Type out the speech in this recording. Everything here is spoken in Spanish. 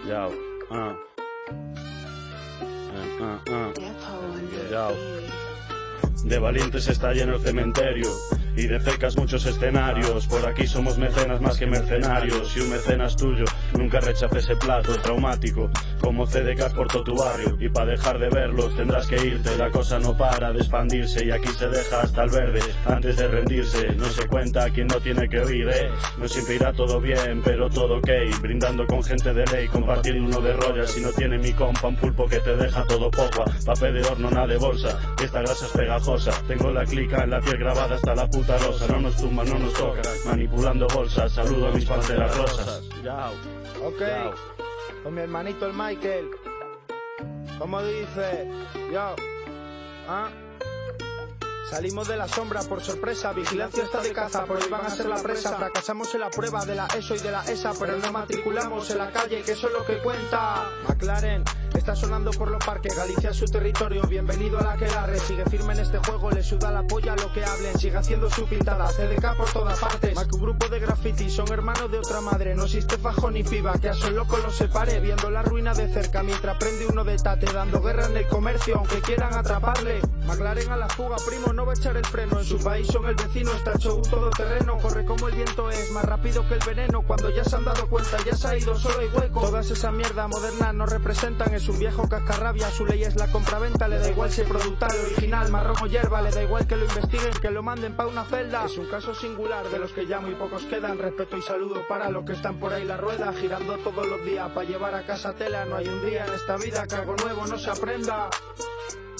Yao, Yao. De valientes está lleno el cementerio y de fecas muchos escenarios. Por aquí somos mecenas más que mercenarios. Si un mecenas tuyo nunca rechace ese plato traumático como CDK por todo tu barrio. Y para dejar de verlos tendrás que irte. La cosa no para de expandirse y aquí se deja hasta el verde antes de rendirse. No se cuenta quien no tiene que oír, No siempre irá todo bien, pero todo ok. Brindando con gente de ley, compartiendo uno de rollas. Si no tiene mi compa un pulpo que te deja todo popa. Papel de horno, nada de bolsa, esta grasa es pegajosa. Tengo la clica en la piel grabada hasta la puta rosa. No nos tumban, no nos tocan, manipulando bolsas. Saludo a mis panteras rosas. Yao. Ok, Yao. con mi hermanito el Michael. ¿Cómo dice? Yo. Salimos de la sombra por sorpresa, vigilancia está de caza, por hoy van a ser la presa. Fracasamos en la prueba de la ESO y de la ESA, pero no matriculamos en la calle, que eso es lo que cuenta. McLaren está sonando por los parques, Galicia es su territorio, bienvenido a la aquelarre. Sigue firme en este juego, le suda la polla lo que hablen, sigue haciendo su pintada, CDK por todas partes. Más que un grupo de graffiti, son hermanos de otra madre, no existe fajo ni piba, que a son loco los separe, viendo la ruina de cerca, mientras prende uno de tate, dando guerra en el comercio, aunque quieran atraparle. McLaren a la fuga, primo, no va a echar el freno, en su país son el vecino, está hecho un todoterreno, corre como el viento es, más rápido que el veneno, cuando ya se han dado cuenta, ya se ha ido, solo hay hueco. Todas esas mierdas modernas no representan, es un viejo cascarrabia, su ley es la compraventa, le da igual si es productal, original, marrón o hierba, le da igual que lo investiguen, que lo manden pa' una celda. Es un caso singular, de los que ya muy pocos quedan, respeto y saludo para los que están por ahí la rueda, girando todos los días, pa' llevar a casa tela, no hay un día en esta vida que algo nuevo no se aprenda.